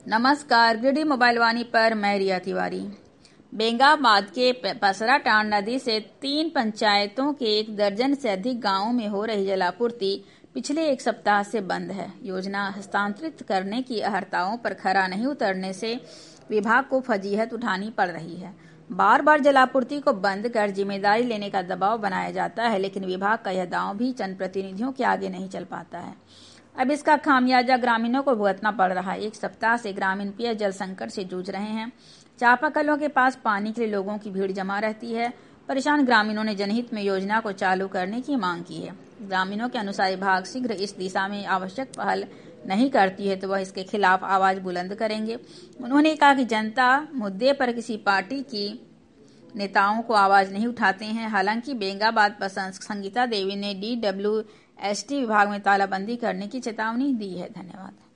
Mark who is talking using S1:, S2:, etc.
S1: नमस्कार, गिरिडीह मोबाइल वाणी पर मैं रिया तिवारी। बेंगाबाद के पसराटांड नदी से 3 पंचायतों के 1 दर्जन से अधिक गांवों में हो रही जलापूर्ति पिछले 1 सप्ताह से बंद है। योजना हस्तांतरित करने की अर्हताओं पर खरा नहीं उतरने से विभाग को फजीहत उठानी पड़ रही है। बार बार जलापूर्ति को बंद कर जिम्मेदारी लेने का दबाव बनाया जाता है, लेकिन विभाग का यह दांव भी जनप्रतिनिधियों के आगे नहीं चल पाता है। अब इसका खामियाजा ग्रामीणों को भुगतना पड़ रहा है। 1 सप्ताह से ग्रामीण पेय जल संकट से जूझ रहे हैं। चापाकलों के पास पानी के लिए लोगों की भीड़ जमा रहती है। परेशान ग्रामीणों ने जनहित में योजना को चालू करने की मांग की है। ग्रामीणों के अनुसार विभाग शीघ्र इस दिशा में आवश्यक पहल नहीं करती है तो वह इसके खिलाफ आवाज बुलंद करेंगे। उन्होंने कहा कि जनता मुद्दे पर किसी पार्टी की नेताओं को आवाज नहीं उठाते हैं। हालांकि बेंगाबाद पर संगीता देवी ने DWST विभाग में तालाबंदी करने की चेतावनी दी है। धन्यवाद।